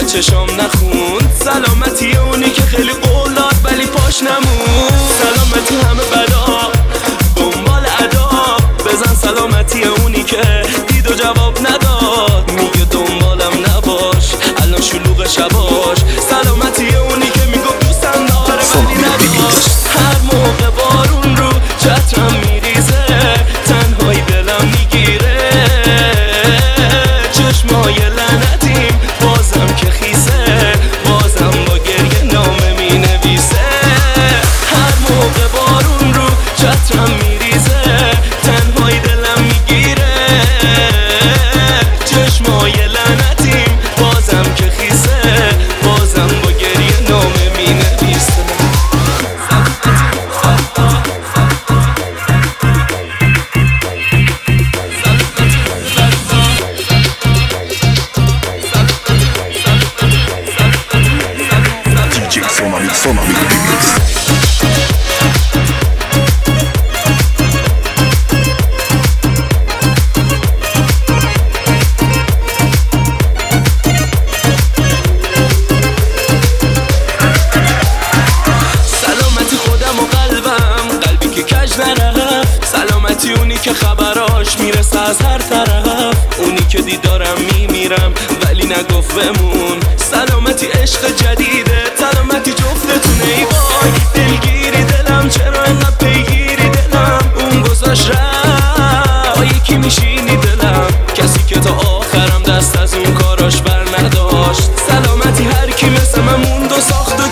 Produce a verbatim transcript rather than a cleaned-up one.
چشام نخوند. سلامتی اونی که خیلی قول داد ولی پاش نموند. سلامتی همه بلا دنبال ادا، بزن سلامتی اونی که دید و جواب نداد. میگه دنبالم نباش الان شلوغ شباش. سلامتی اونی که میگفت دوستم داره ولی نداشت. هر موقع بارون رو چترم میریزه، تنهایی دلم میگیره. چشمای لعنتیم بازم که خیسه، بازم با گریه نامه مینویسه. هر موقع بارون رو چترم میریزه، تنهایی دلم میگیره. چشمای لعنتیم بازم که خیسه، بازم با گریه نامه مینویسه. Sonami, Sonami Remix. سلامتی خودم و قلبم، قلبی که کج نرفت. سلامتی اونی که خبراش میرسه از هر طرف. اونی که دیدارم میمیرم ولی نگفت بمون. سلامتی عشق جدیده، سلامتی جفتتونه. ای وای دلگیری دلم، چرا انقدر پیگیری دلم. اون گذاشت رفت با یکی میشینی دلم، کسی که تا آخرم دست از اون کاراش بر نداشت. سلامتی هر کی مثل من موند و ساخت و